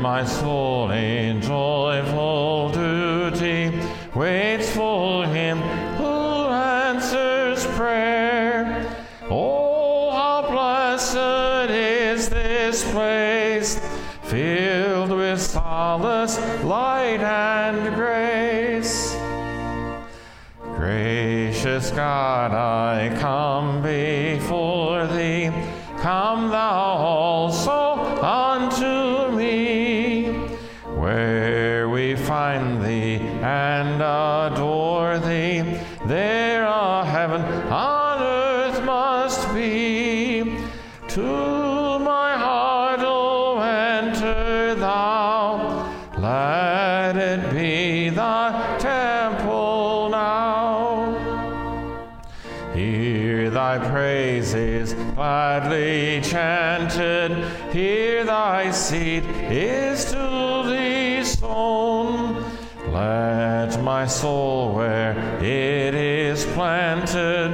my soul in joyful duty waits for him who answers prayer. Oh, how blessed is this place, filled with solace, light, and grace. Gracious God, I come before thee. Come thou also unto me, where we find thee and adore thee. There a heaven on earth must be. To my heart, O enter thou. Let it be thy temple now. Hear thy praises gladly chanted. Here thy seed is to thee sown. Let my soul where it is planted,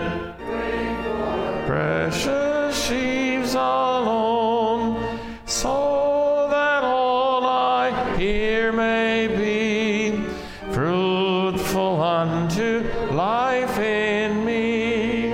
precious sheaves alone, so that all I hear may be fruitful unto life in me.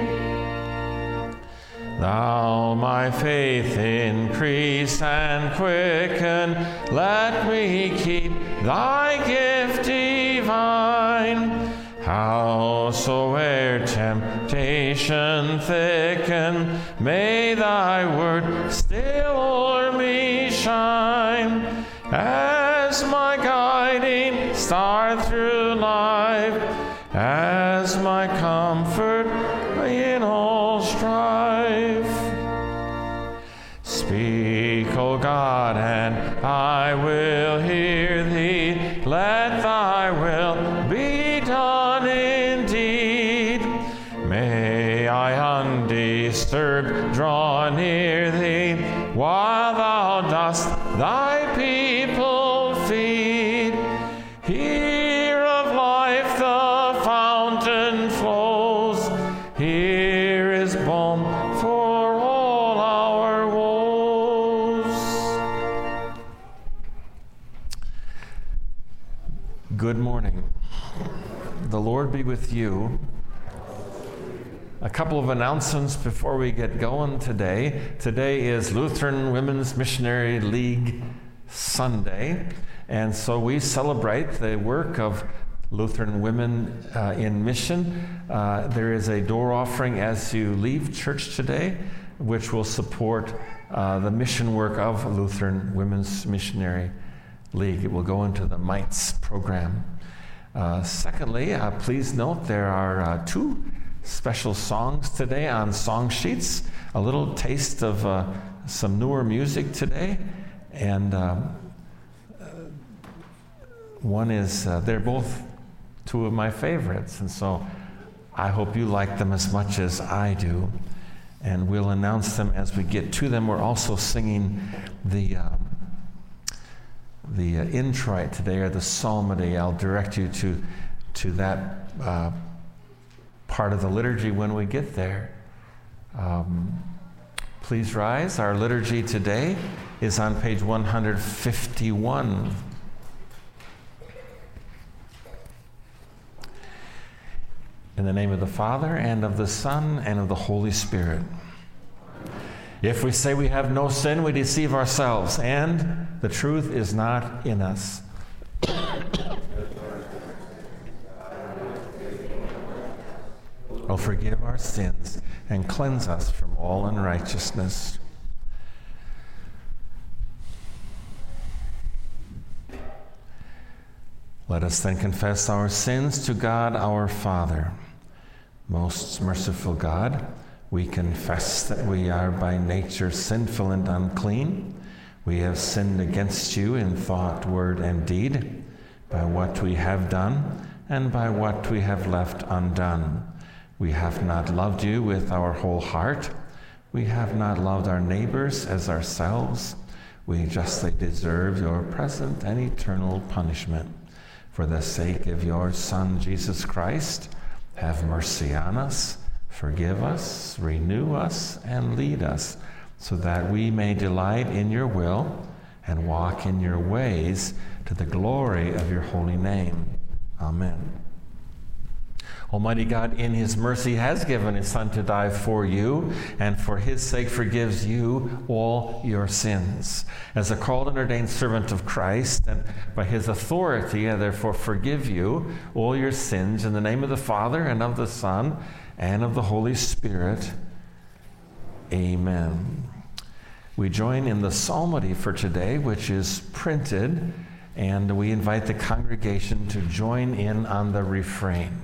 Thou my faith increase and quicken, let me keep thy gift divine. Howsoe'er temptation thicken, may thy word still o'er me shine, as my guiding star through life, as my comfort in all strife. Speak, O God, and I will hear thee. Let thy will be done indeed. May I undisturbed draw near thee, while thou dost thy people feed. Here of life the fountain flows. Here is balm for all our woes. Good morning. The Lord be with you. A couple of announcements before we get going today. Today is Lutheran Women's Missionary League Sunday, and so we celebrate the work of Lutheran women in mission. There is a door offering as you leave church today, which will support the mission work of Lutheran Women's Missionary League. It will go into the MITES program. Secondly, please note there are two special songs today on song sheets, a little taste of some newer music today, and one is, they're both two of my favorites, and so I hope you like them as much as I do, and we'll announce them as we get to them. We're also singing the introit today, or the psalmody. I'll direct you to that part of the liturgy when we get there. Please rise. Our liturgy today is on page 151. In the name of the Father, and of the Son, and of the Holy Spirit. If we say we have no sin, we deceive ourselves, and the truth is not in us. Oh, forgive our sins and cleanse us from all unrighteousness. Let us then confess our sins to God our Father. Most merciful God, we confess that we are by nature sinful and unclean. We have sinned against you in thought, word, and deed, by what we have done and by what we have left undone. We have not loved you with our whole heart. We have not loved our neighbors as ourselves. We justly deserve your present and eternal punishment. For the sake of your Son, Jesus Christ, have mercy on us, forgive us, renew us, and lead us, so that we may delight in your will and walk in your ways to the glory of your holy name. Amen. Almighty God, in his mercy, has given his Son to die for you, and for his sake forgives you all your sins. As a called and ordained servant of Christ, and by his authority, I therefore forgive you all your sins in the name of the Father, and of the Son, and of the Holy Spirit. Amen. We join in the psalmody for today, which is printed, and we invite the congregation to join in on the refrain.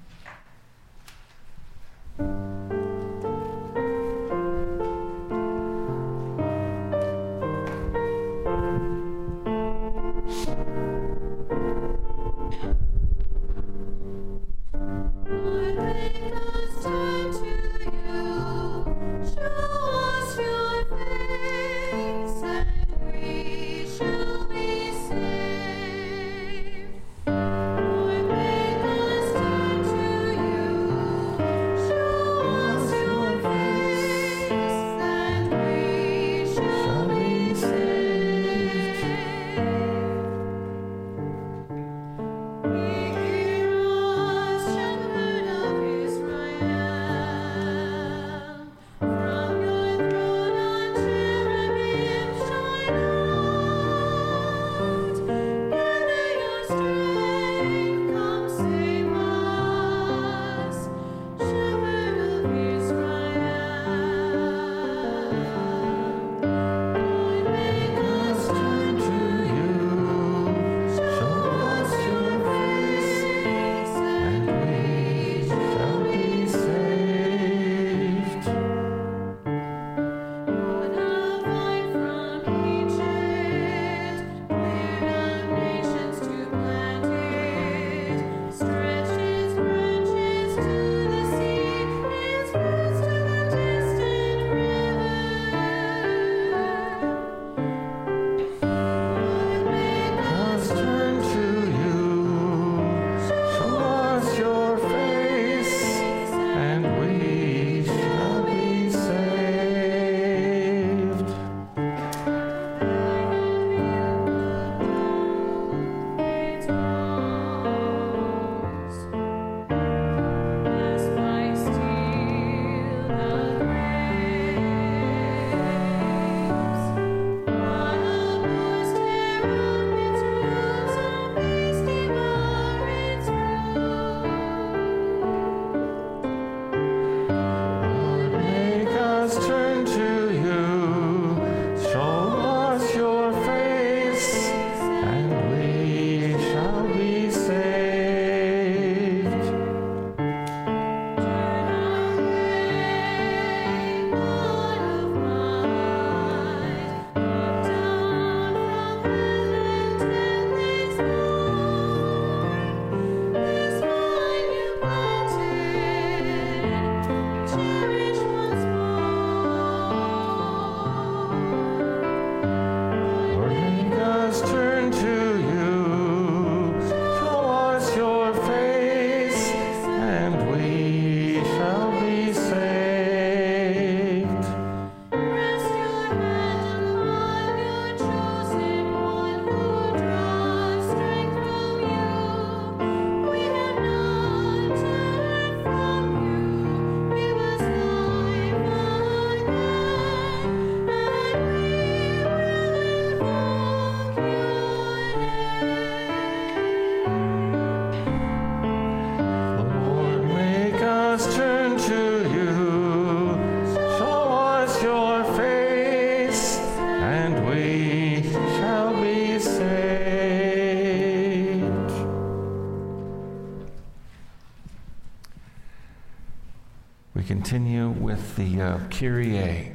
We continue with the Kyrie.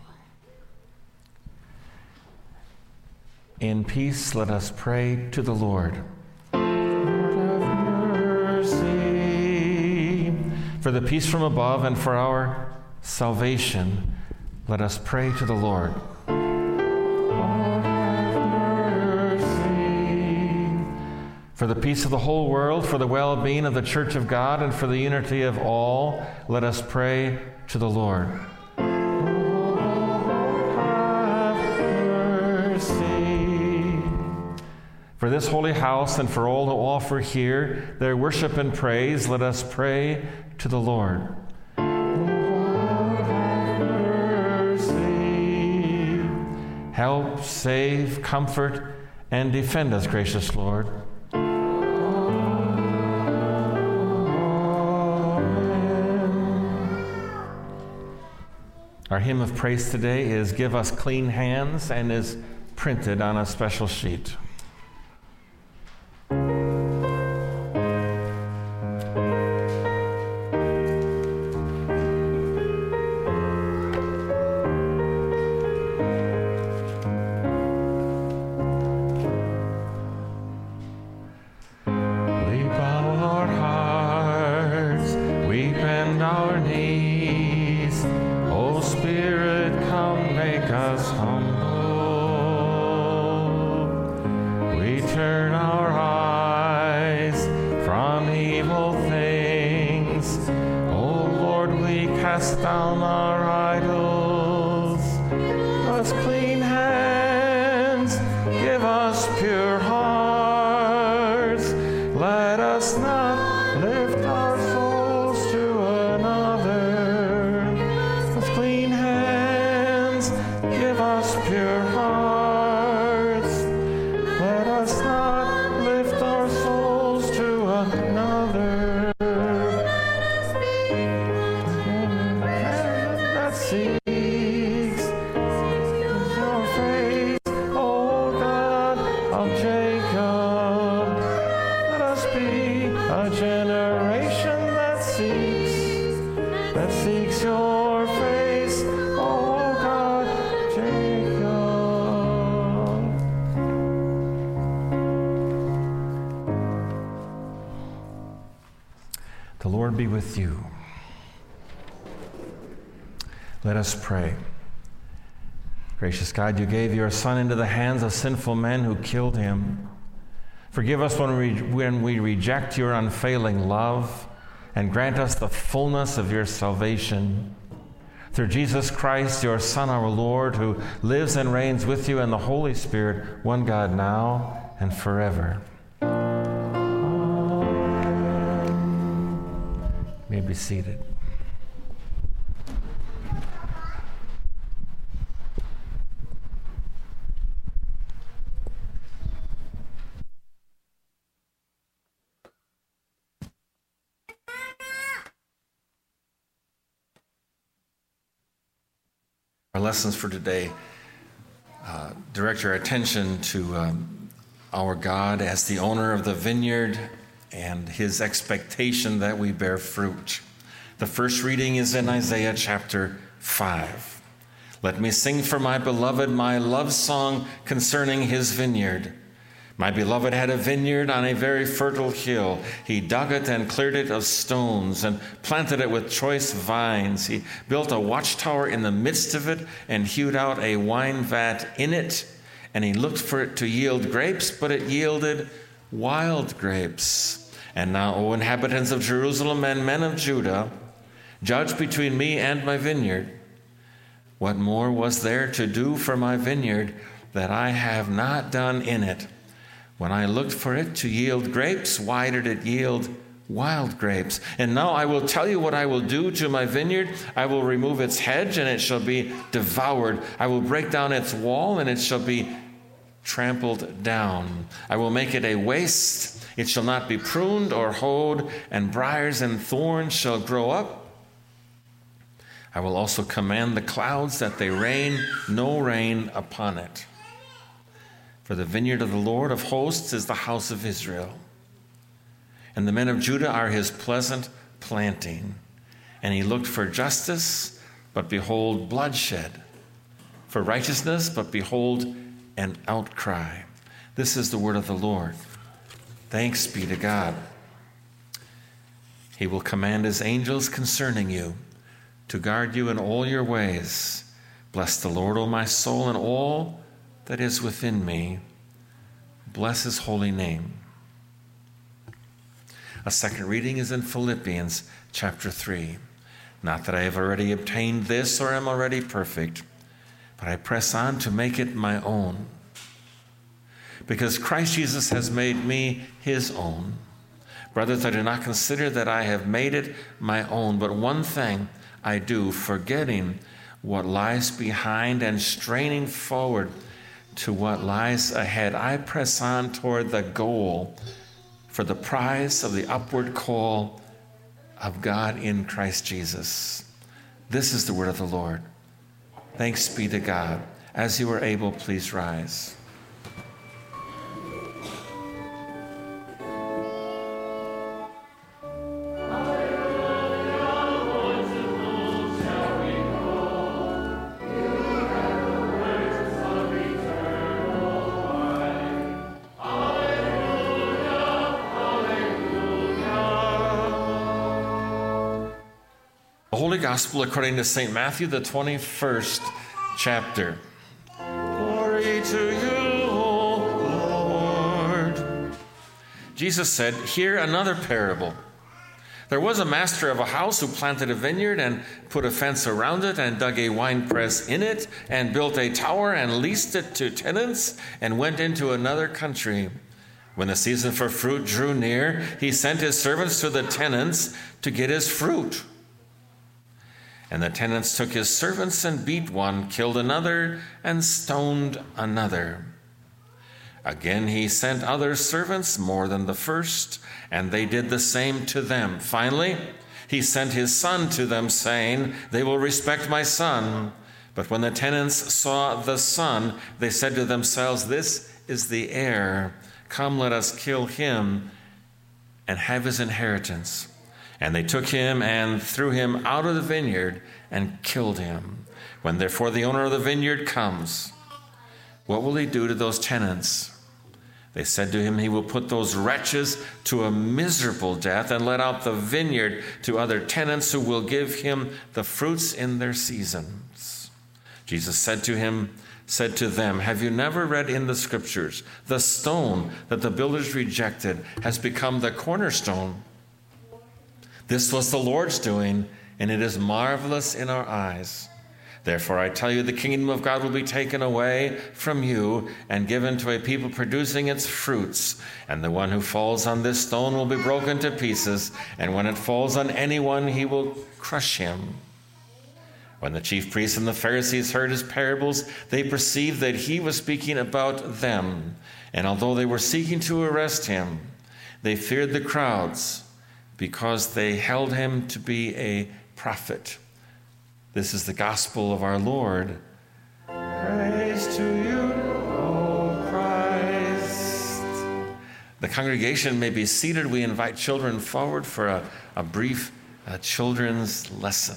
In peace, let us pray to the Lord. Lord, have mercy. For the peace from above and for our salvation, let us pray to the Lord. Lord, have mercy. For the peace of the whole world, for the well-being of the Church of God, and for the unity of all, let us pray to the Lord. Lord, have mercy. For this holy house and for all who offer here their worship and praise, let us pray to the Lord. Lord, have mercy. Help, save, comfort, and defend us, gracious Lord. Our hymn of praise today is Give Us Clean Hands and is printed on a special sheet. Cast down our idols. Give us clean hands, give us pure hearts. Let us not lift our souls to another. Give us clean hands, give us pure hearts. Let us not lift our souls to another. Seeks your face, O God of Jacob. Let us be a generation that seeks your face, O God of Jacob. The Lord be with you. Let us pray. Gracious God, you gave your Son into the hands of sinful men who killed him. Forgive us when we reject your unfailing love, and grant us the fullness of your salvation. Through Jesus Christ, your Son, our Lord, who lives and reigns with you in the Holy Spirit, one God, now and forever. Amen. You may be seated. Our lessons for today direct our attention to our God as the owner of the vineyard and his expectation that we bear fruit. The first reading is in Isaiah chapter 5. Let me sing for my beloved my love song concerning his vineyard. My beloved had a vineyard on a very fertile hill. He dug it and cleared it of stones and planted it with choice vines. He built a watchtower in the midst of it and hewed out a wine vat in it. And he looked for it to yield grapes, but it yielded wild grapes. And now, O inhabitants of Jerusalem and men of Judah, judge between me and my vineyard. What more was there to do for my vineyard that I have not done in it? When I looked for it to yield grapes, why did it yield wild grapes? And now I will tell you what I will do to my vineyard. I will remove its hedge, and it shall be devoured. I will break down its wall, and it shall be trampled down. I will make it a waste. It shall not be pruned or hoed, and briars and thorns shall grow up. I will also command the clouds that they rain no rain upon it. For the vineyard of the Lord of hosts is the house of Israel, and the men of Judah are his pleasant planting. And he looked for justice, but behold, bloodshed. For righteousness, but behold, an outcry. This is the word of the Lord. Thanks be to God. He will command his angels concerning you, to guard you in all your ways. Bless the Lord, O my soul, and all that is within me. Bless his holy name. A second reading is in Philippians chapter 3. Not that I have already obtained this or am already perfect, but I press on to make it my own. because Christ Jesus has made me his own. Brothers, I do not consider that I have made it my own, but one thing I do, forgetting what lies behind and straining forward to what lies ahead, I press on toward the goal for the prize of the upward call of God in Christ Jesus. This is the word of the Lord. Thanks be to God. As you are able, please rise. The Holy Gospel according to St. Matthew, the 21st chapter. Glory to you, O Lord. Jesus said, "Hear another parable. There was a master of a house who planted a vineyard and put a fence around it and dug a winepress in it and built a tower and leased it to tenants and went into another country. When the season for fruit drew near, he sent his servants to the tenants to get his fruit. And the tenants took his servants and beat one, killed another, and stoned another. Again he sent other servants more than the first, and they did the same to them. Finally, he sent his son to them, saying, 'They will respect my son.' But when the tenants saw the son, they said to themselves, 'This is the heir. Come, let us kill him and have his inheritance.' And they took him and threw him out of the vineyard and killed him. When therefore the owner of the vineyard comes, what will he do to those tenants?" They said to him, "He will put those wretches to a miserable death and let out the vineyard to other tenants who will give him the fruits in their seasons." Jesus said to them, "Have you never read in the scriptures, the stone that the builders rejected has become the cornerstone? This was the Lord's doing, and it is marvelous in our eyes. Therefore, I tell you, the kingdom of God will be taken away from you and given to a people producing its fruits. And the one who falls on this stone will be broken to pieces, and when it falls on anyone, he will crush him." When the chief priests and the Pharisees heard his parables, they perceived that he was speaking about them. And although they were seeking to arrest him, they feared the crowds, because they held him to be a prophet. This is the gospel of our Lord. Praise to you, O Christ. The congregation may be seated. We invite children forward for a brief children's lesson.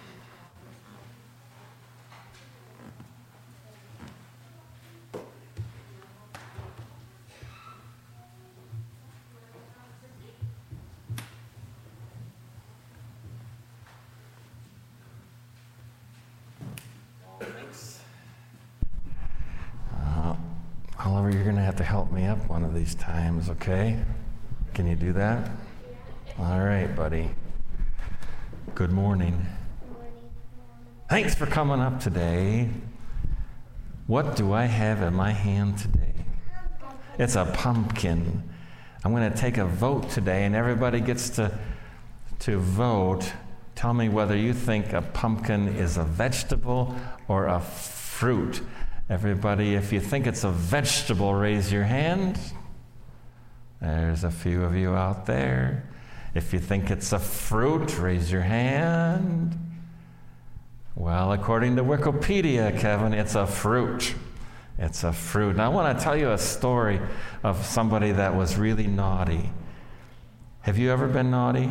Oliver, you're going to have to help me up one of these times, okay? Can you do that? All right, buddy. Good morning. Thanks for coming up today. What do I have in my hand today? It's a pumpkin. I'm going to take a vote today, and everybody gets to vote. Tell me whether you think a pumpkin is a vegetable or a fruit. Everybody, if you think it's a vegetable, raise your hand. There's a few of you out there. If you think it's a fruit, raise your hand. Well, according to Wikipedia, Kevin, it's a fruit. It's a fruit. Now, I want to tell you a story of somebody that was really naughty. Have you ever been naughty?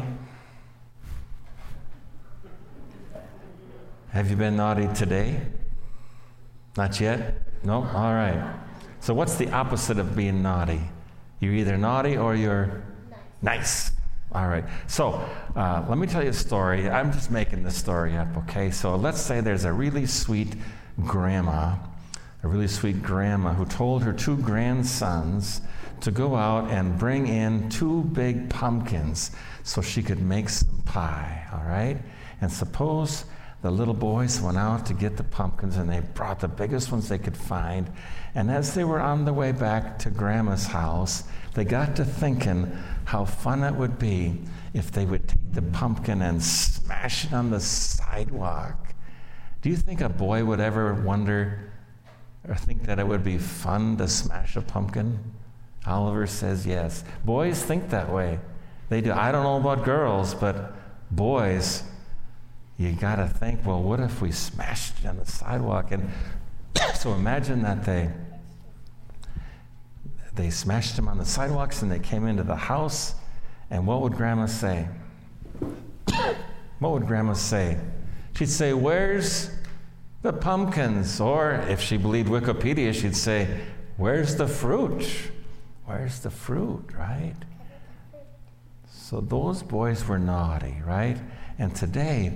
Have you been naughty today? Not yet? No? All right. So what's the opposite of being naughty? You're either naughty or you're nice. All right. So let me tell you a story. I'm just making this story up, okay? So let's say there's a really sweet grandma who told her two grandsons to go out and bring in two big pumpkins so she could make some pie, all right? And suppose the little boys went out to get the pumpkins, and they brought the biggest ones they could find. And as they were on the way back to Grandma's house, they got to thinking how fun it would be if they would take the pumpkin and smash it on the sidewalk. Do you think a boy would ever wonder or think that it would be fun to smash a pumpkin? Oliver says yes. Boys think that way. They do. I don't know about girls, but boys, you got to think, well, what if we smashed it on the sidewalk? And so imagine that they smashed them on the sidewalks and they came into the house, and what would Grandma say? What would Grandma say? She'd say, "Where's the pumpkins?" Or if she believed Wikipedia, she'd say, "Where's the fruit? Where's the fruit?" Right? So those boys were naughty, right? And today,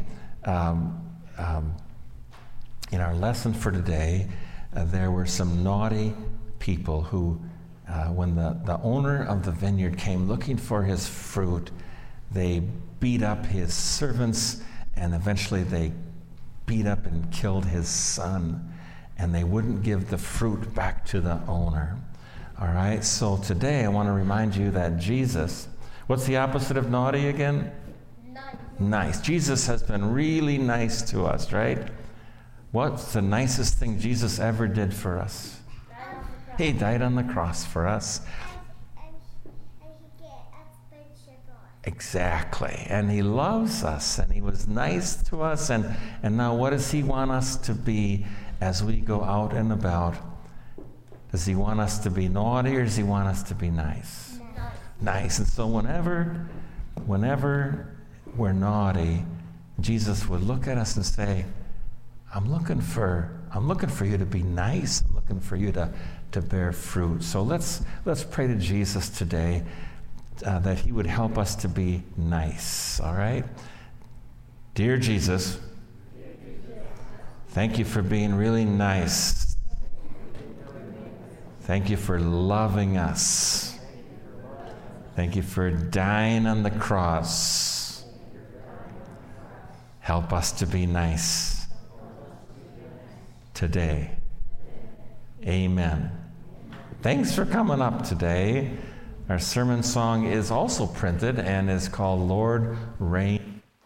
in our lesson for today, there were some naughty people who, when the owner of the vineyard came looking for his fruit, they beat up his servants, and eventually they beat up and killed his son, and they wouldn't give the fruit back to the owner. All right, so today I want to remind you that Jesus, what's the opposite of naughty again? Nice. Jesus has been really nice to us, right? What's the nicest thing Jesus ever did for us? He died on the cross for us. Exactly. And he loves us, and he was nice to us. And now what does he want us to be as we go out and about? Does he want us to be naughty, or does he want us to be nice? Nice. And so whenever we're naughty, Jesus would look at us and say, I'm looking for you to be nice. I'm looking for you to bear fruit. So let's pray to Jesus today that he would help us to be nice. All right? Dear Jesus, thank you for being really nice. Thank you for loving us. Thank you for dying on the cross. Help us to be nice today. Amen. Thanks for coming up today. Our sermon song is also printed and is called Lord Reign.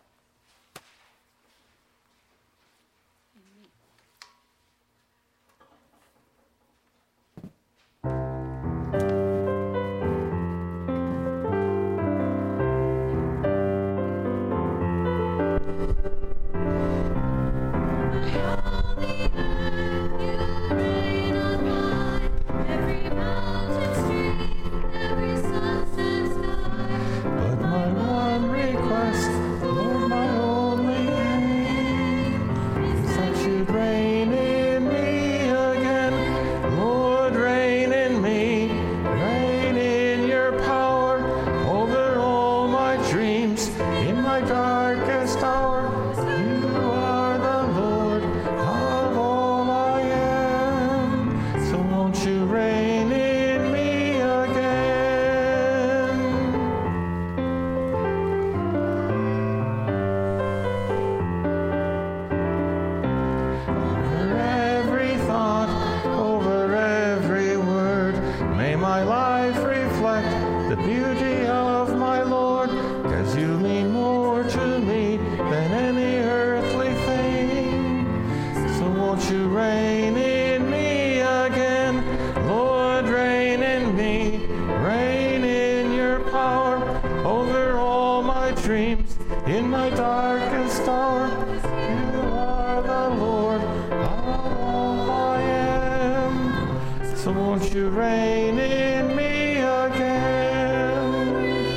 In my darkest hour, you are the Lord of all I am. So won't you reign in me again?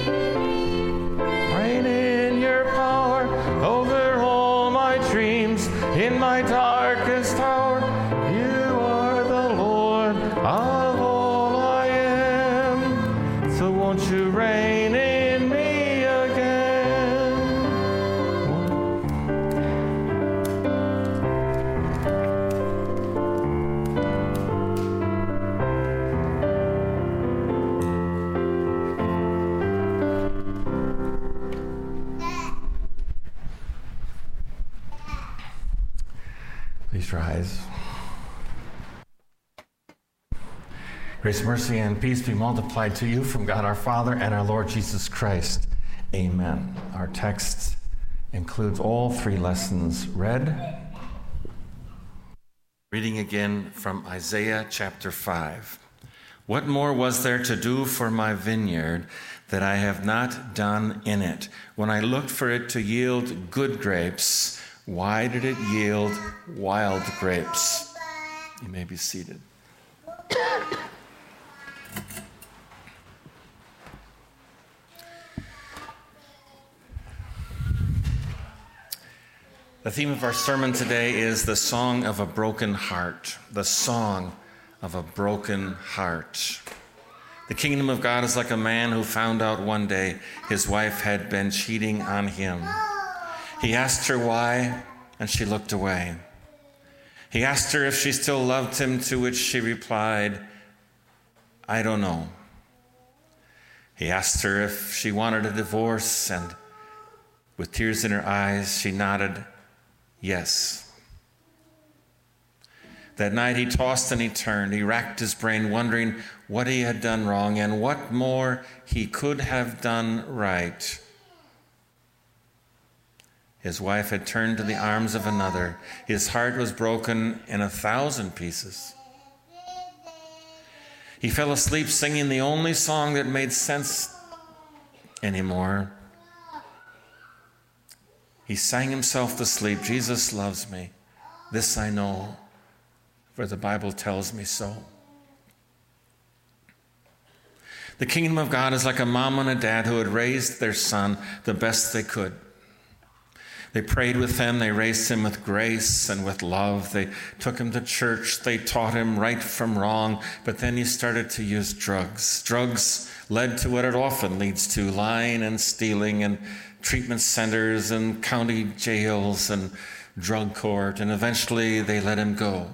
Reign in your power over all my dreams. In my darkest hour, you are the Lord of all I am. So won't you reign in me? your eyes. Grace, mercy, and peace be multiplied to you from God our Father and our Lord Jesus Christ. Amen. Our text includes all three lessons read. Reading again from Isaiah chapter 5. What more was there to do for my vineyard that I have not done in it? When I looked for it to yield good grapes, why did it yield wild grapes? You may be seated. The theme of our sermon today is the song of a broken heart. The song of a broken heart. The kingdom of God is like a man who found out one day his wife had been cheating on him. He asked her why, and she looked away. He asked her if she still loved him, to which she replied, I don't know. He asked her if she wanted a divorce, and with tears in her eyes, she nodded, yes. That night he tossed and he turned. He racked his brain, wondering what he had done wrong and what more he could have done right. His wife had turned to the arms of another. His heart was broken in 1,000 pieces. He fell asleep singing the only song that made sense anymore. He sang himself to sleep. Jesus loves me. This I know, for the Bible tells me so. The kingdom of God is like a mom and a dad who had raised their son the best they could. They prayed with him. They raised him with grace and with love. They took him to church. They taught him right from wrong. But then he started to use drugs. Drugs led to what it often leads to, lying and stealing and treatment centers and county jails and drug court. And eventually they let him go.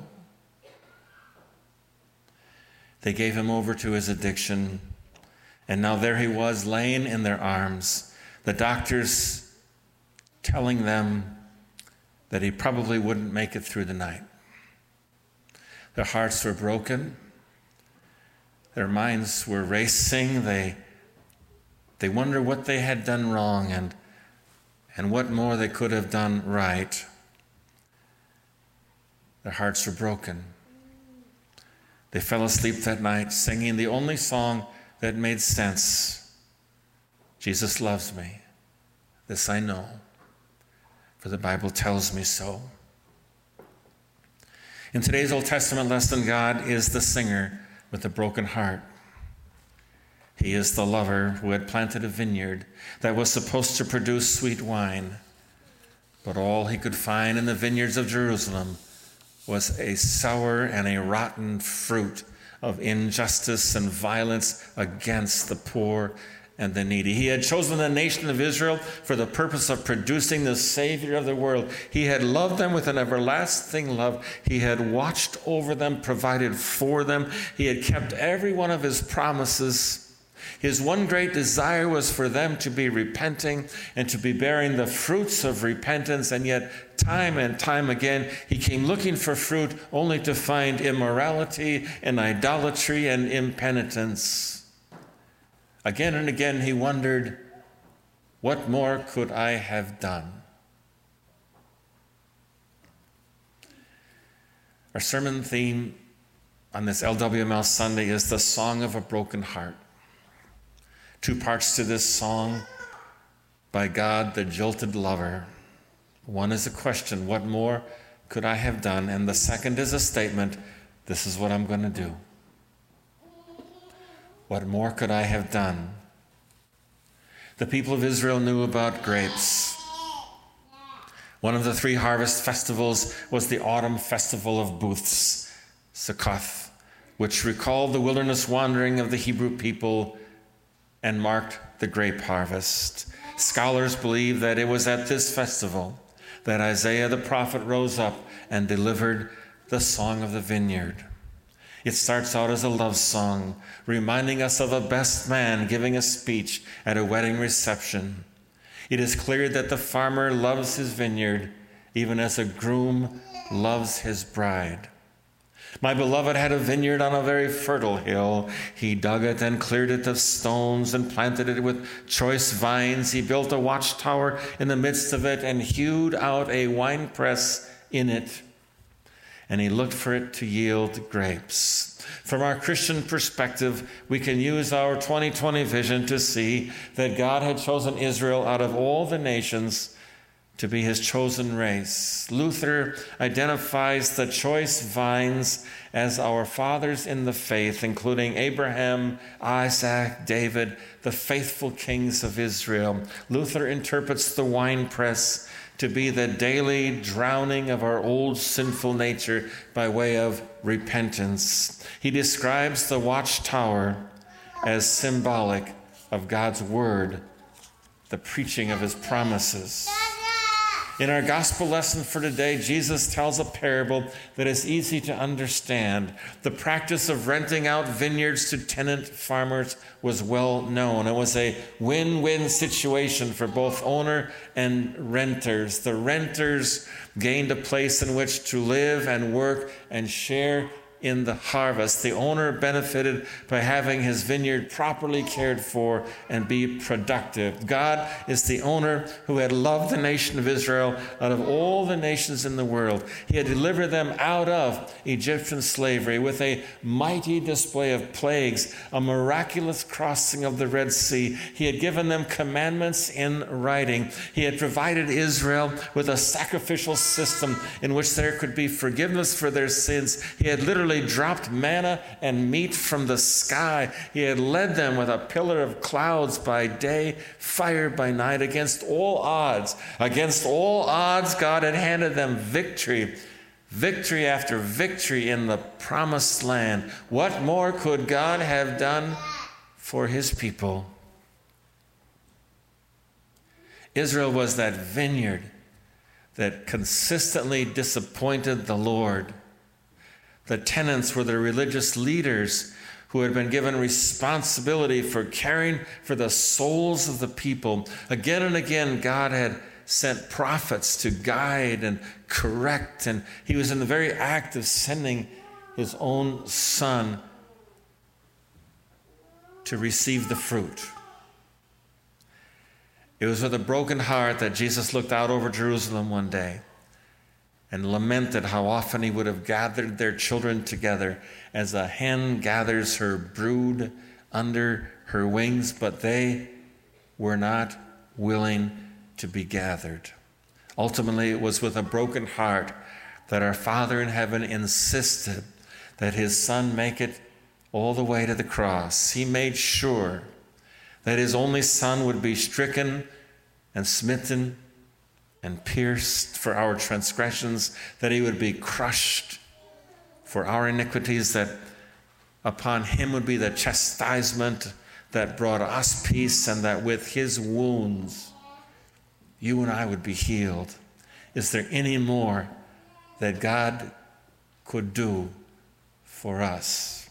They gave him over to his addiction. And now there he was, laying in their arms. The doctors telling them that he probably wouldn't make it through the night. Their hearts were broken. Their minds were racing. They wonder what they had done wrong and what more they could have done right. Their hearts were broken. They fell asleep that night singing the only song that made sense. Jesus loves me. This I know, for the Bible tells me so. In today's Old Testament lesson, God is the singer with a broken heart. He is the lover who had planted a vineyard that was supposed to produce sweet wine. But all he could find in the vineyards of Jerusalem was a sour and a rotten fruit of injustice and violence against the poor and the needy. He had chosen the nation of Israel for the purpose of producing the Savior of the world. He had loved them with an everlasting love. He had watched over them, provided for them. He had kept every one of his promises. His one great desire was for them to be repenting and to be bearing the fruits of repentance. And yet, time and time again, he came looking for fruit only to find immorality and idolatry and impenitence. Again and again, he wondered, what more could I have done? Our sermon theme on this LWML Sunday is the song of a broken heart. 2 parts to this song by God, the jilted lover. One is a question, what more could I have done? And the second is a statement, this is what I'm going to do. What more could I have done? The people of Israel knew about grapes. One of the 3 harvest festivals was the autumn festival of booths, Succoth, which recalled the wilderness wandering of the Hebrew people and marked the grape harvest. Scholars believe that it was at this festival that Isaiah the prophet rose up and delivered the Song of the Vineyard. It starts out as a love song, reminding us of a best man giving a speech at a wedding reception. It is clear that the farmer loves his vineyard, even as a groom loves his bride. My beloved had a vineyard on a very fertile hill. He dug it and cleared it of stones and planted it with choice vines. He built a watchtower in the midst of it and hewed out a winepress in it. And he looked for it to yield grapes. From our Christian perspective, we can use our 2020 vision to see that God had chosen Israel out of all the nations to be his chosen race. Luther identifies the choice vines as our fathers in the faith, including Abraham, Isaac, David, the faithful kings of Israel. Luther interprets the winepress to be the daily drowning of our old sinful nature by way of repentance. He describes the watchtower as symbolic of God's word, the preaching of his promises. In our gospel lesson for today, Jesus tells a parable that is easy to understand. The practice of renting out vineyards to tenant farmers was well known. It was a win-win situation for both owner and renters. The renters gained a place in which to live and work and share in the harvest. The owner benefited by having his vineyard properly cared for and be productive. God is the owner who had loved the nation of Israel out of all the nations in the world. He had delivered them out of Egyptian slavery with a mighty display of plagues, a miraculous crossing of the Red Sea. He had given them commandments in writing. He had provided Israel with a sacrificial system in which there could be forgiveness for their sins. He had literally dropped manna and meat from the sky. He had led them with a pillar of clouds by day, fire by night. Against all odds, God had handed them victory after victory in the promised land. What more could God have done for his people? Israel was that vineyard that consistently disappointed the Lord. The tenants were the religious leaders who had been given responsibility for caring for the souls of the people. Again and again, God had sent prophets to guide and correct, and he was in the very act of sending his own son to receive the fruit. It was with a broken heart that Jesus looked out over Jerusalem one day and lamented how often he would have gathered their children together as a hen gathers her brood under her wings, but they were not willing to be gathered. Ultimately, it was with a broken heart that our Father in heaven insisted that his Son make it all the way to the cross. He made sure that his only Son would be stricken and smitten and pierced for our transgressions, that he would be crushed for our iniquities, that upon him would be the chastisement that brought us peace, and that with his wounds you and I would be healed. Is there any more that God could do for us?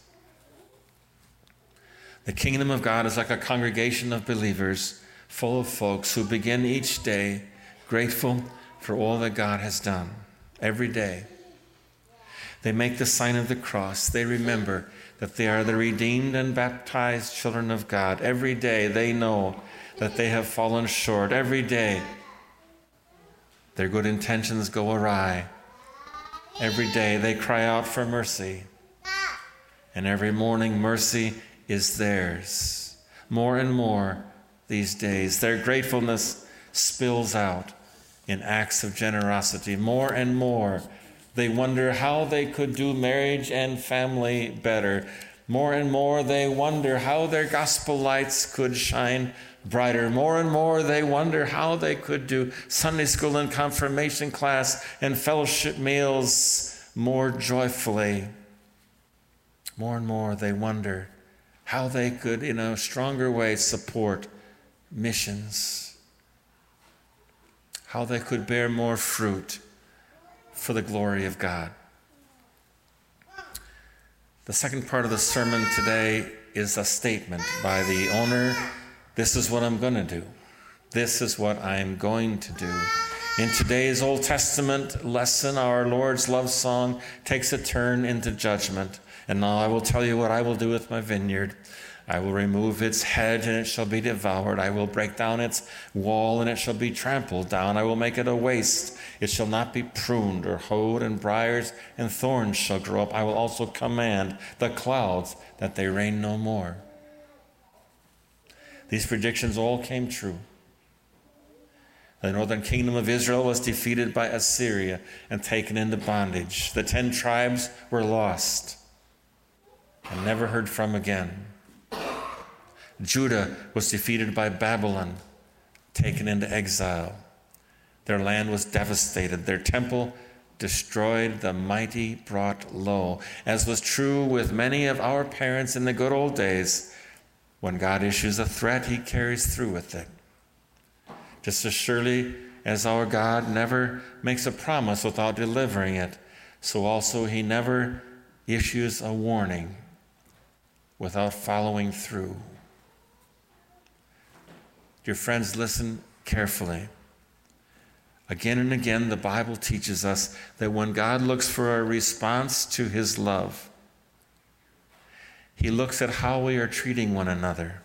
The kingdom of God is like a congregation of believers full of folks who begin each day grateful for all that God has done. Every day, they make the sign of the cross. They remember that they are the redeemed and baptized children of God. Every day, they know that they have fallen short. Every day, their good intentions go awry. Every day, they cry out for mercy. And every morning, mercy is theirs. More and more these days, their gratefulness spills out in acts of generosity. More and more, they wonder how they could do marriage and family better. More and more, they wonder how their gospel lights could shine brighter. More and more, they wonder how they could do Sunday school and confirmation class and fellowship meals more joyfully. More and more, they wonder how they could, in a stronger way, support missions. How they could bear more fruit for the glory of God. The second part of the sermon today is a statement by the owner. This is what I'm going to do. This is what I'm going to do. In today's Old Testament lesson, our Lord's love song takes a turn into judgment. And now I will tell you what I will do with my vineyard. I will remove its hedge, and it shall be devoured. I will break down its wall, and it shall be trampled down. I will make it a waste. It shall not be pruned or hoed, and briars and thorns shall grow up. I will also command the clouds that they rain no more. These predictions all came true. The northern kingdom of Israel was defeated by Assyria and taken into bondage. The 10 tribes were lost and never heard from again. Judah was defeated by Babylon, taken into exile. Their land was devastated. Their temple destroyed, the mighty brought low. As was true with many of our parents in the good old days, when God issues a threat, he carries through with it. Just as surely as our God never makes a promise without delivering it, so also he never issues a warning without following through. Dear friends, listen carefully. Again and again, the Bible teaches us that when God looks for a response to his love, he looks at how we are treating one another.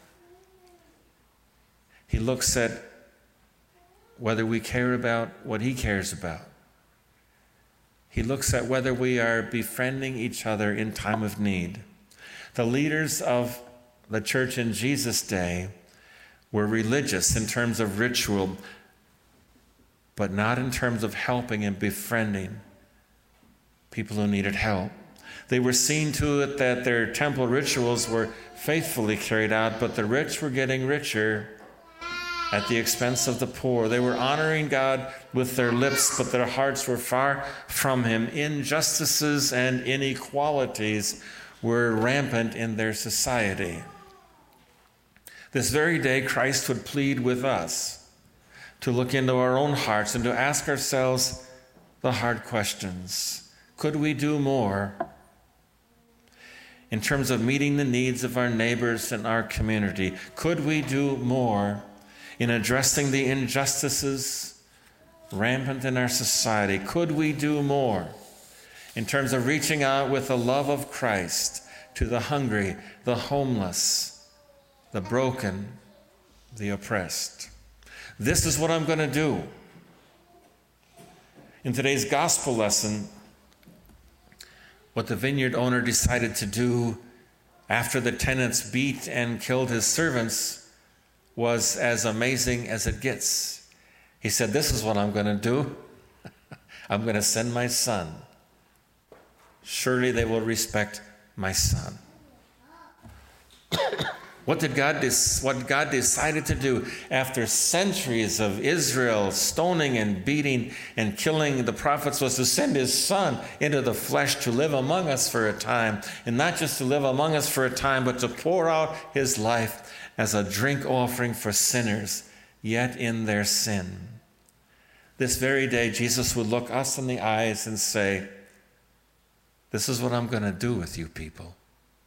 He looks at whether we care about what he cares about. He looks at whether we are befriending each other in time of need. The leaders of the church in Jesus' day were religious in terms of ritual, but not in terms of helping and befriending people who needed help. They were seeing to it that their temple rituals were faithfully carried out, but the rich were getting richer at the expense of the poor. They were honoring God with their lips, but their hearts were far from him. Injustices and inequalities were rampant in their society. This very day, Christ would plead with us to look into our own hearts and to ask ourselves the hard questions. Could we do more in terms of meeting the needs of our neighbors and our community? Could we do more in addressing the injustices rampant in our society? Could we do more in terms of reaching out with the love of Christ to the hungry, the homeless, the broken, the oppressed? This is what I'm going to do. In today's gospel lesson, what the vineyard owner decided to do after the tenants beat and killed his servants was as amazing as it gets. He said, this is what I'm going to do. I'm going to send my son. Surely they will respect my son. What God decided to do after centuries of Israel stoning and beating and killing the prophets was to send his son into the flesh to live among us for a time. And not just to live among us for a time, but to pour out his life as a drink offering for sinners, yet in their sin. This very day, Jesus would look us in the eyes and say, this is what I'm going to do with you people.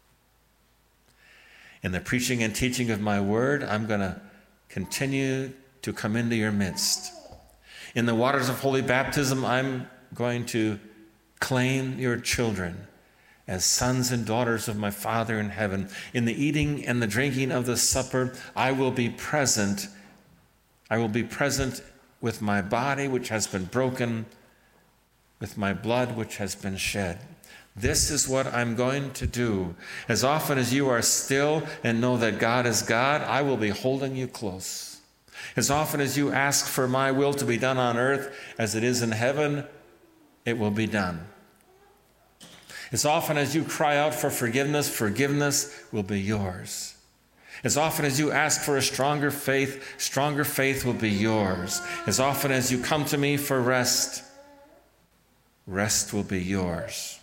In the preaching and teaching of my word, I'm going to continue to come into your midst. In the waters of holy baptism, I'm going to claim your children as sons and daughters of my Father in heaven. In the eating and the drinking of the supper, I will be present. I will be present with my body, which has been broken, with my blood, which has been shed. This is what I'm going to do. As often as you are still and know that God is God, I will be holding you close. As often as you ask for my will to be done on earth as it is in heaven, it will be done. As often as you cry out for forgiveness, forgiveness will be yours. As often as you ask for a stronger faith will be yours. As often as you come to me for rest, rest will be yours.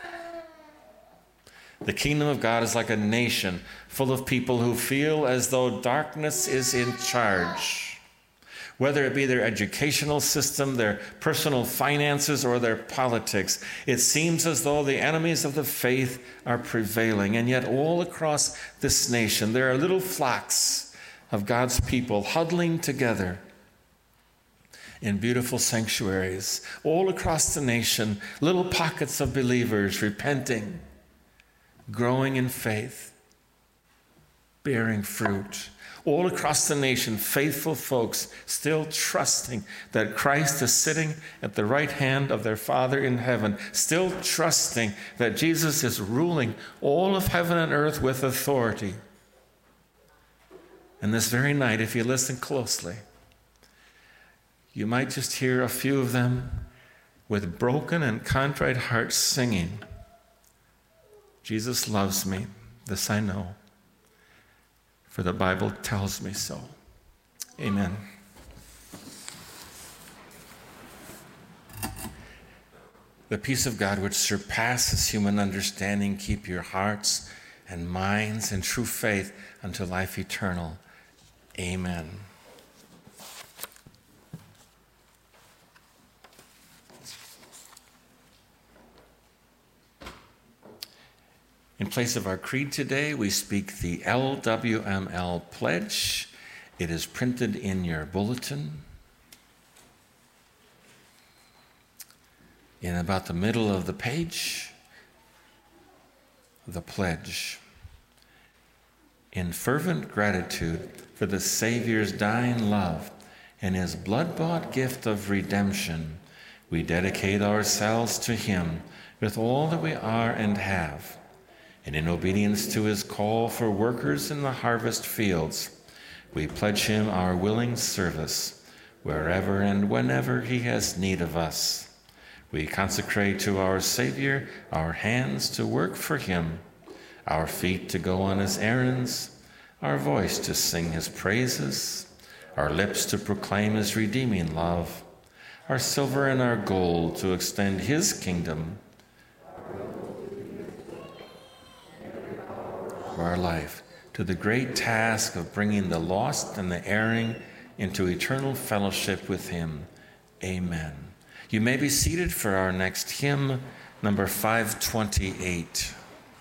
The kingdom of God is like a nation full of people who feel as though darkness is in charge. Whether it be their educational system, their personal finances, or their politics, it seems as though the enemies of the faith are prevailing. And yet all across this nation, there are little flocks of God's people huddling together in beautiful sanctuaries all across the nation, little pockets of believers repenting, growing in faith, bearing fruit. All across the nation, faithful folks still trusting that Christ is sitting at the right hand of their Father in heaven, still trusting that Jesus is ruling all of heaven and earth with authority. And this very night, if you listen closely, you might just hear a few of them with broken and contrite hearts singing, Jesus loves me, this I know, for the Bible tells me so. Amen. The peace of God which surpasses human understanding, keep your hearts and minds in true faith unto life eternal. Amen. In place of our creed today, we speak the LWML pledge. It is printed in your bulletin. In about the middle of the page, the pledge. In fervent gratitude for the Savior's dying love and his blood-bought gift of redemption, we dedicate ourselves to him with all that we are and have. And in obedience to his call for workers in the harvest fields, we pledge him our willing service wherever and whenever he has need of us. We consecrate to our Savior our hands to work for him, our feet to go on his errands, our voice to sing his praises, our lips to proclaim his redeeming love, our silver and our gold to extend his kingdom, our life to the great task of bringing the lost and the erring into eternal fellowship with him. Amen. You may be seated for our next hymn, number 528.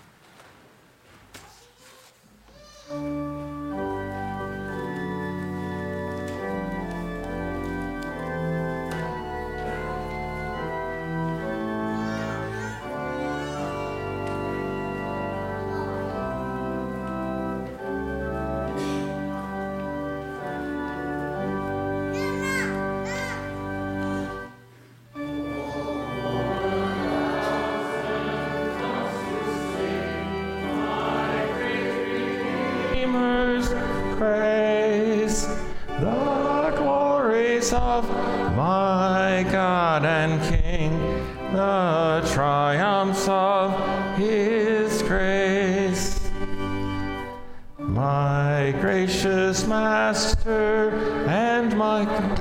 Praise the glories of my God and King, the triumphs of his grace. My gracious Master and my God,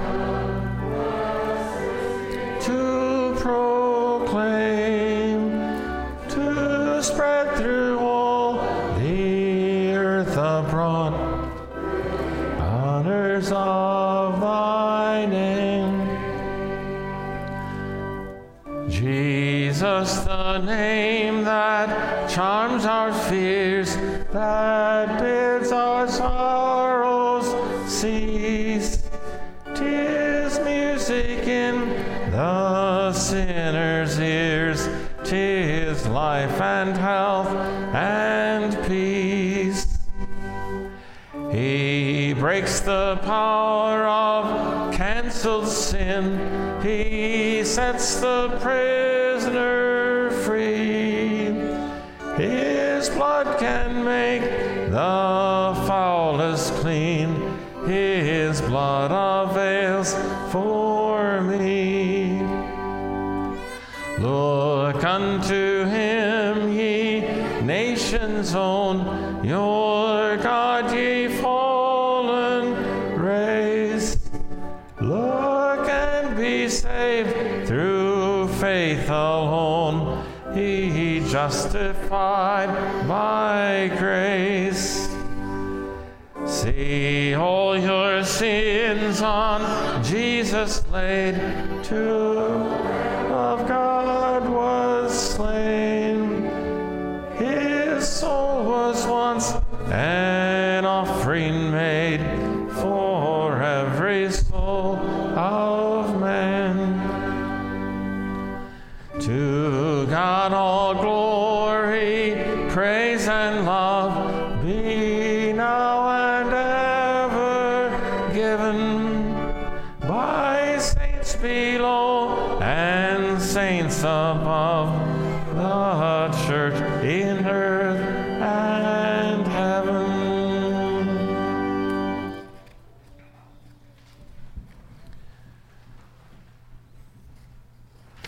to proclaim, to spread through all the earth abroad honors of thy name. Jesus, the name that charms our fears, that bids our sorrows cease. 'Tis music in the sinner's ears, 'tis life and health and peace. He breaks the power of canceled sin. He sets the prisoner free. His blood can make the foulest clean. His blood avails for me. Look unto him, ye nations own, your God, ye fallen race. Look and be saved through faith alone, ye justified by grace. See all your sins on Jesus laid, to of God was slain. His soul was once an offering made for every soul of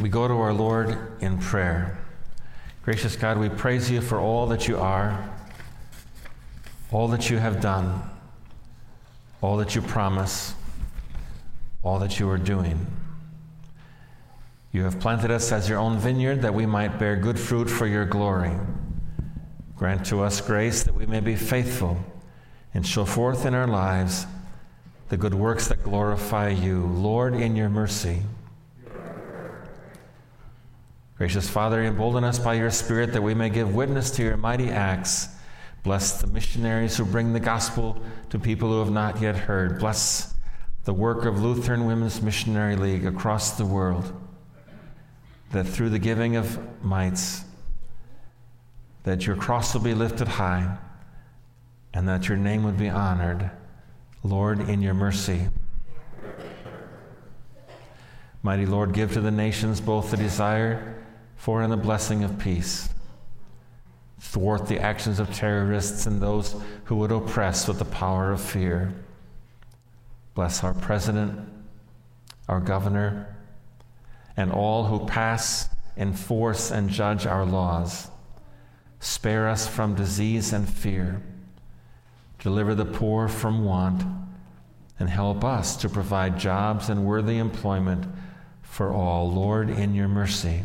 we go to our Lord in prayer. Gracious God, we praise you for all that you are, all that you have done, all that you promise, all that you are doing. You have planted us as your own vineyard that we might bear good fruit for your glory. Grant to us grace that we may be faithful and show forth in our lives the good works that glorify you. Lord, in your mercy. Gracious Father, embolden us by your Spirit that we may give witness to your mighty acts. Bless the missionaries who bring the gospel to people who have not yet heard. Bless the work of Lutheran Women's Missionary League across the world, that through the giving of mites, that your cross will be lifted high and that your name would be honored. Lord, in your mercy. Mighty Lord, give to the nations both the desire for and the blessing of peace. Thwart the actions of terrorists and those who would oppress with the power of fear. Bless our president, our governor, and all who pass, enforce, and judge our laws. Spare us from disease and fear. Deliver the poor from want, and help us to provide jobs and worthy employment for all. Lord, in your mercy.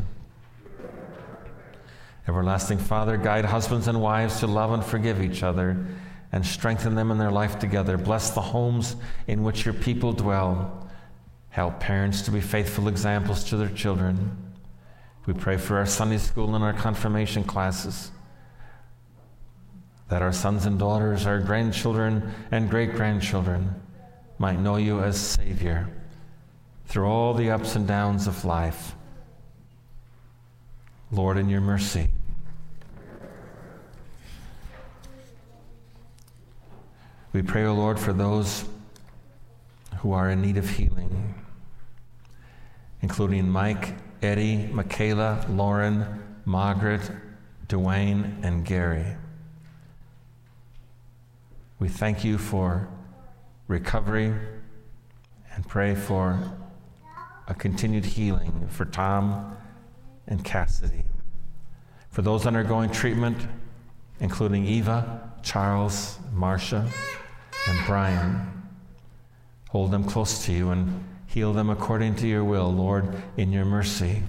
Everlasting Father, guide husbands and wives to love and forgive each other and strengthen them in their life together. Bless the homes in which your people dwell. Help parents to be faithful examples to their children. We pray for our Sunday school and our confirmation classes, that our sons and daughters, our grandchildren and great-grandchildren might know you as Savior through all the ups and downs of life. Lord, in your mercy. We pray, O Lord, for those who are in need of healing, including Mike, Eddie, Michaela, Lauren, Margaret, Dwayne, and Gary. We thank you for recovery and pray for a continued healing for Tom and Cassidy. For those undergoing treatment, including Eva, Charles, Marcia, and Brian, hold them close to you and heal them according to your will, Lord, in your mercy.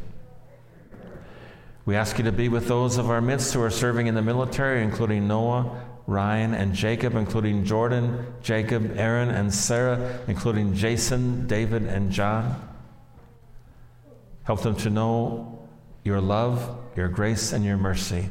We ask you to be with those of our midst who are serving in the military, including Noah, Ryan, and Jacob, including Jordan, Jacob, Aaron, and Sarah, including Jason, David, and John. Help them to know your love, your grace, and your mercy.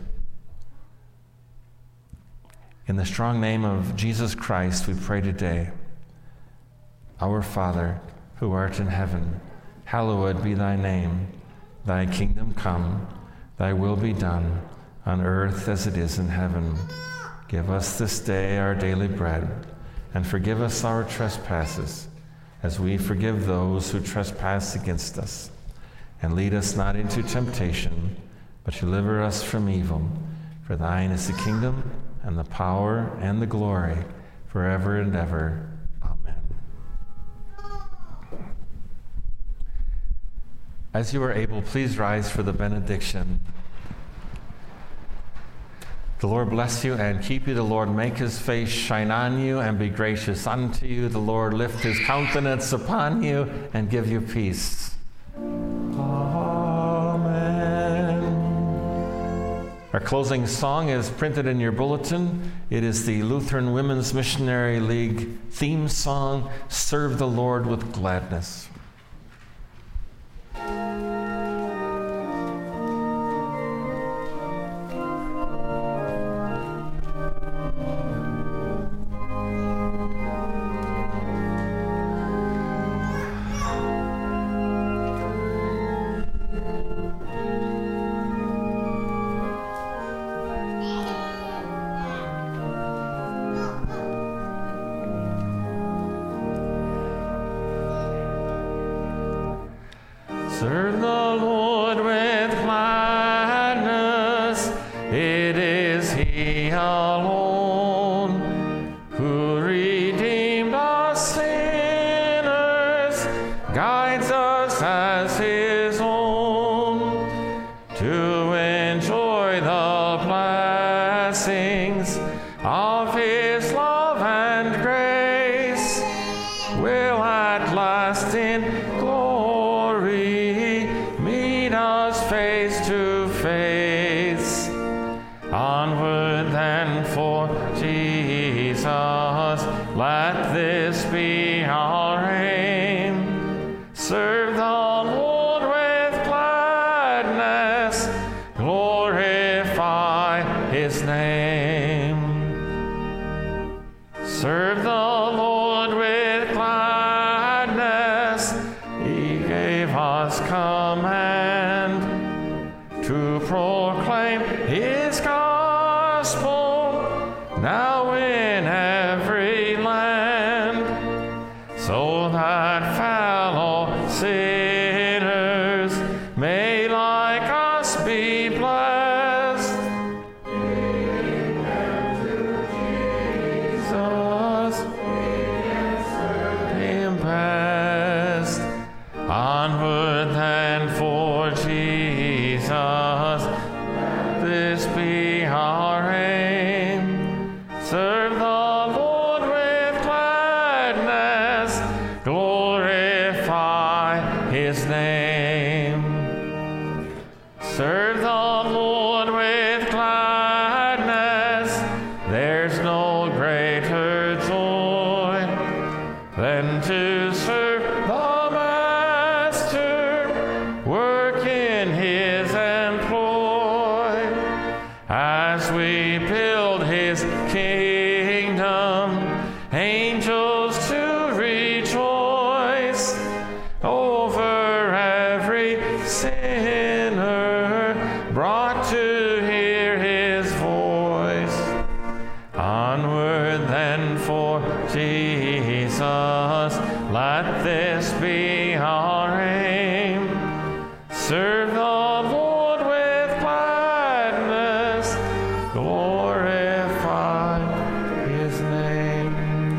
In the strong name of Jesus Christ, we pray today. Our Father, who art in heaven, hallowed be thy name. Thy kingdom come, thy will be done, on earth as it is in heaven. Give us this day our daily bread, and forgive us our trespasses, as we forgive those who trespass against us. And lead us not into temptation, but deliver us from evil. For thine is the kingdom, and the power, and the glory, forever and ever. Amen. As you are able, please rise for the benediction. The Lord bless you and keep you. The Lord make his face shine on you and be gracious unto you. The Lord lift his countenance upon you and give you peace. Amen. Our closing song is printed in your bulletin. It is the Lutheran Women's Missionary League theme song, Serve the Lord with Gladness. Serve the Lord with gladness. It is He alone who redeemed us sinners, guides us as His own. let this be our aim. Serve the Lord with gladness, glorify His name. Serve the Lord with gladness, He gave us command to proclaim His gospel now in every land, so that fellow sinners may like us be blessed. Leading them to Jesus, Him best. Onward then for Jesus, this be our aim. Serve the Lord with gladness, glorify His name. Serve the Lord with gladness, there's no greater joy than to serve the Master, work in His employ, as we build His kingdom, angels to rejoice over every sinner brought to hear His voice. Onward then for Jesus, let this be our aim. Serve the Lord with gladness, glorify His name.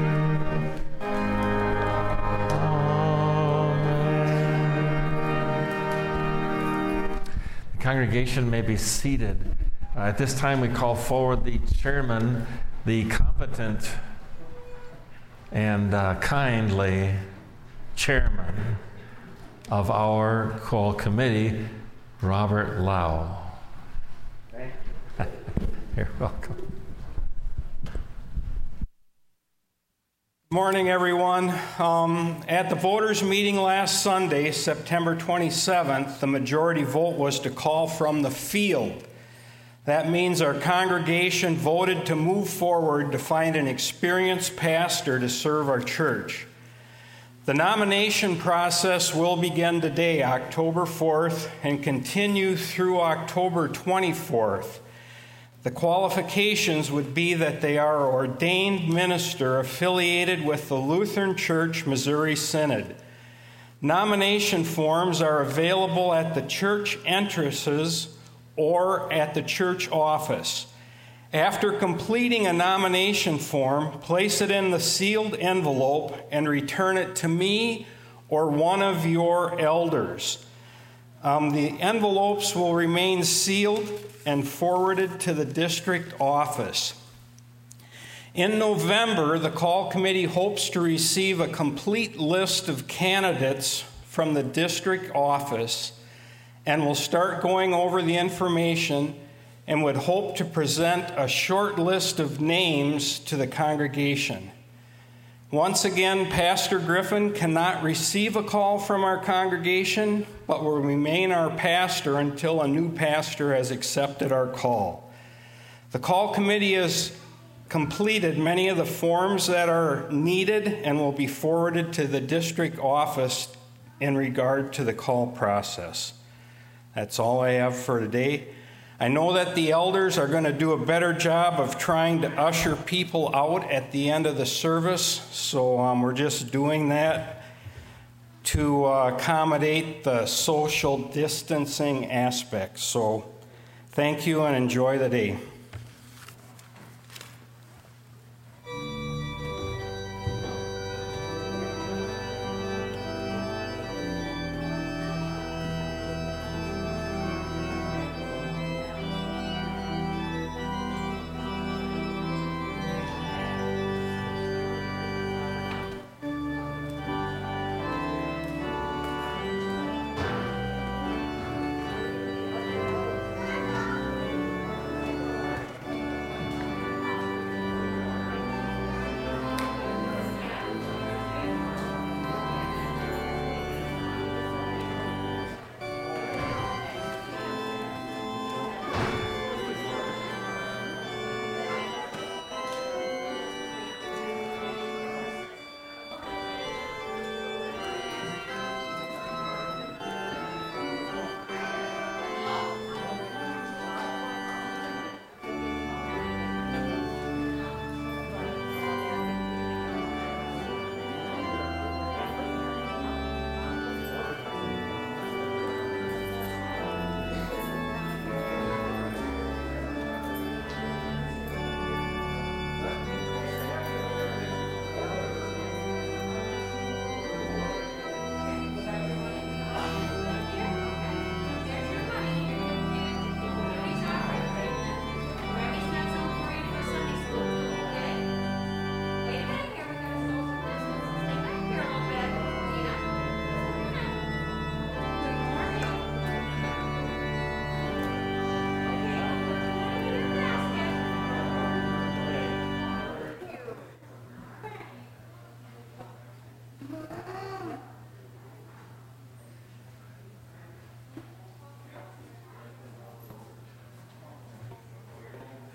Amen. The congregation may be seated. At this time, we call forward the chairman, the competent and kindly chairman of our call committee, Robert Lau. Thank you. You're welcome. Good morning, everyone. At the voters' meeting last Sunday, September 27th, the majority vote was to call from the field. That means our congregation voted to move forward to find an experienced pastor to serve our church. The nomination process will begin today, October 4th, and continue through October 24th. The qualifications would be that they are an ordained minister affiliated with the Lutheran Church Missouri Synod. Nomination forms are available at the church entrances or at the church office. After completing a nomination form, place it in the sealed envelope and return it to me or one of your elders. The envelopes will remain sealed and forwarded to the district office. In November, the call committee hopes to receive a complete list of candidates from the district office and will start going over the information and would hope to present a short list of names to the congregation. Once again, Pastor Griffin cannot receive a call from our congregation, but will remain our pastor until a new pastor has accepted our call. The call committee has completed many of the forms that are needed and will be forwarded to the district office in regard to the call process. That's all I have for today. I know that the elders are going to do a better job of trying to usher people out at the end of the service, so we're just doing that to accommodate the social distancing aspect. So thank you and enjoy the day.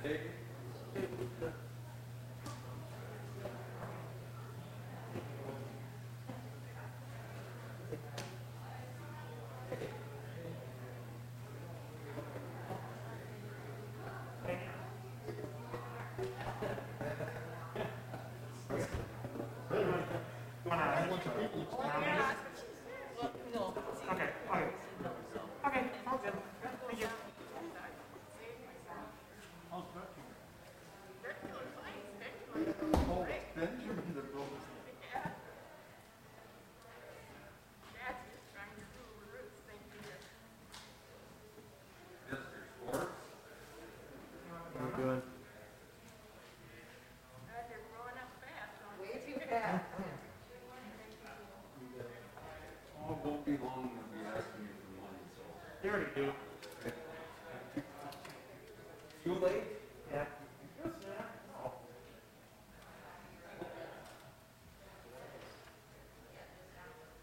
Won't be long, they'll be asking you for money, so. They already do. Too late?